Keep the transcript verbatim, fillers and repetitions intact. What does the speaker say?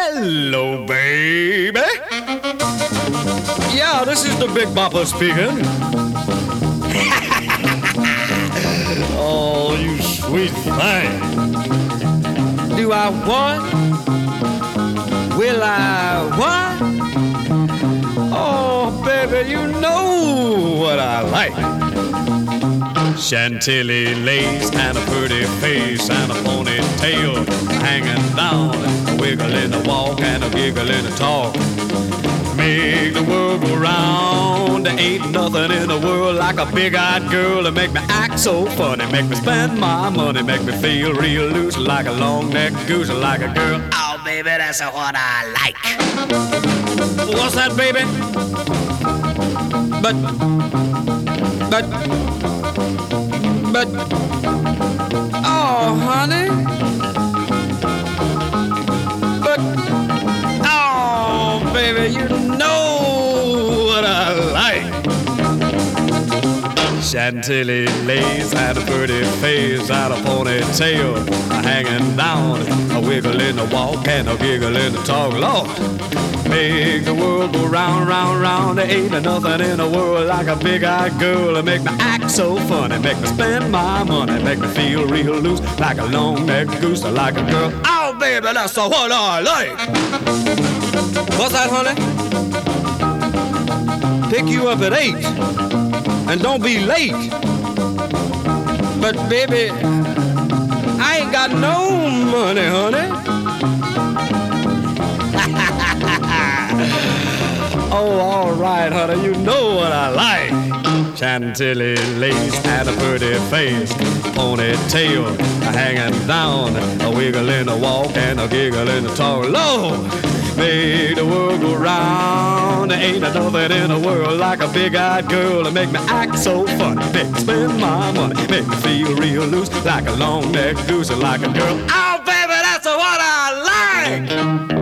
Hello, baby. Yeah, this is the Big Bopper speaking. Oh, you sweet thing. Do I what? Will I what? Oh, baby, you know what I like. Chantilly lace and a pretty face and a ponytail hanging down, a wiggle in the walk and a giggle in the talk. Make the world go round. There ain't nothing in the world like a big-eyed girl to make me act so funny, make me spend my money, make me feel real loose like a long-necked goose, like a girl. Oh, baby, that's what I like. What's that, baby? But, but, but, oh, honey. But, oh, baby, you know what I like. Chantilly lace and a pretty face and a ponytail hanging down, a wiggle in the walk and a giggle in the talk. Lord, make the world go round, round, round. There ain't nothing in the world like a big-eyed girl to make me act so funny, make me spend my money, make me feel real loose like a long-necked goose, like a girl. Oh, baby, that's what I like. What's that, honey? Pick you up at eight, and don't be late. But, baby, I ain't got no money, honey. Oh, all right, honey, you know what I like. Chantilly lace and a pretty face, ponytail hanging down, a wiggle in the walk and a giggle in the talk. Lord, make the world go round. There ain't nothing in the world like a big-eyed girl to make me act so funny, make me spend my money, make me feel real loose like a long-necked goose, like a girl. Oh, baby, that's what I like.